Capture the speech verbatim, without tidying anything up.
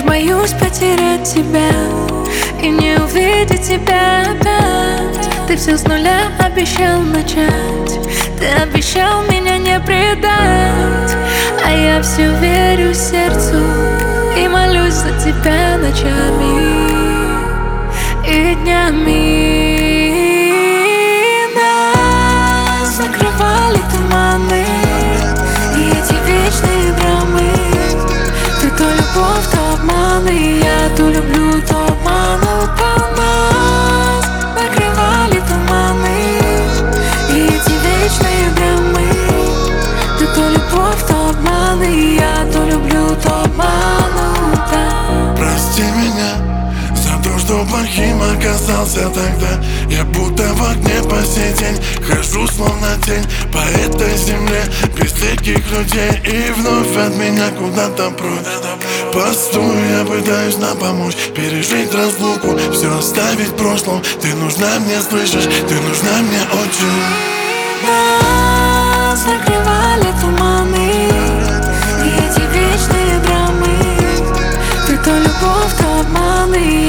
боюсь потерять тебя и не увидеть тебя опять. Ты все с нуля обещал начать, ты обещал меня не предать, а я все верю сердцу и молюсь за тебя ночами и днями. Нас закрывали туманы и эти вечные драмы. Ты то любовь, то обман, и я то люблю, то обманута. Нас накрывали туманы и эти вечные драмы. Ты то любовь, то обман, и я то люблю, то обманута. Прости меня за то, что плохим оказался тогда. Я будто в огне по сей день хожу, словно тень по этой земле, без таких людей. И вновь от меня куда-то прочь. Постую, я пытаюсь нам помочь пережить разлуку, все оставить в прошлом. Ты нужна мне, слышишь, ты нужна мне очень. Нас закрывали туманы и эти вечные драмы. Ты то любовь, то обман, и